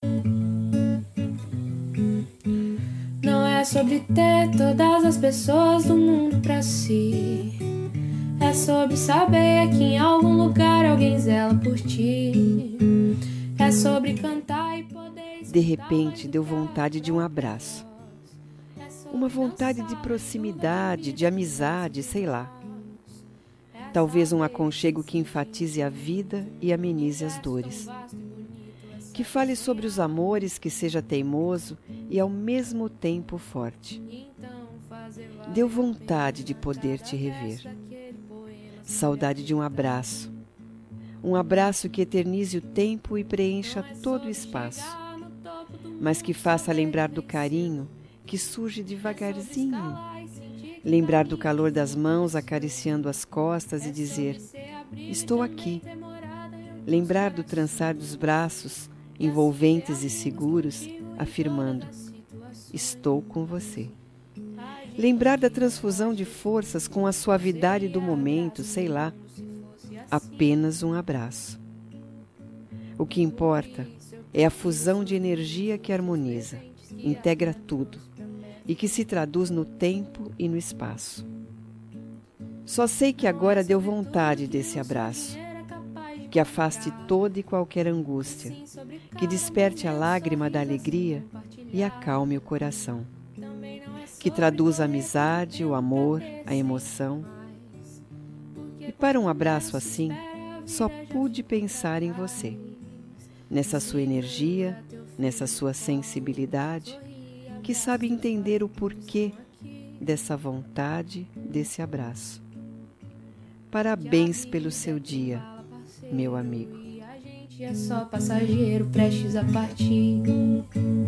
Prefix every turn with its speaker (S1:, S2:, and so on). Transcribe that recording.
S1: Não é sobre ter todas as pessoas do mundo pra si. É sobre saber que em algum lugar alguém zela por ti. É sobre cantar e poder escutar.
S2: De repente, deu vontade de um abraço. Uma vontade de proximidade, de amizade, sei lá. Talvez um aconchego que enfatize a vida e amenize as dores. Que fale sobre os amores, que seja teimoso e ao mesmo tempo forte. Deu vontade de poder te rever. Saudade de um abraço que eternize o tempo e preencha todo o espaço, mas que faça lembrar do carinho que surge devagarzinho, lembrar do calor das mãos acariciando as costas e dizer: estou aqui. Lembrar do trançar dos braços envolventes e seguros, afirmando: estou com você. Lembrar da transfusão de forças com a suavidade do momento, sei lá, apenas um abraço. O que importa é a fusão de energia que harmoniza, integra tudo e que se traduz no tempo e no espaço. Só sei que agora deu vontade desse abraço, que afaste toda e qualquer angústia, que desperte a lágrima da alegria e acalme o coração, que traduza a amizade, o amor, a emoção. E para um abraço assim, só pude pensar em você, nessa sua energia, nessa sua sensibilidade, que sabe entender o porquê dessa vontade, desse abraço. Parabéns pelo seu dia, meu amigo.
S1: É só passageiro prestes a partir.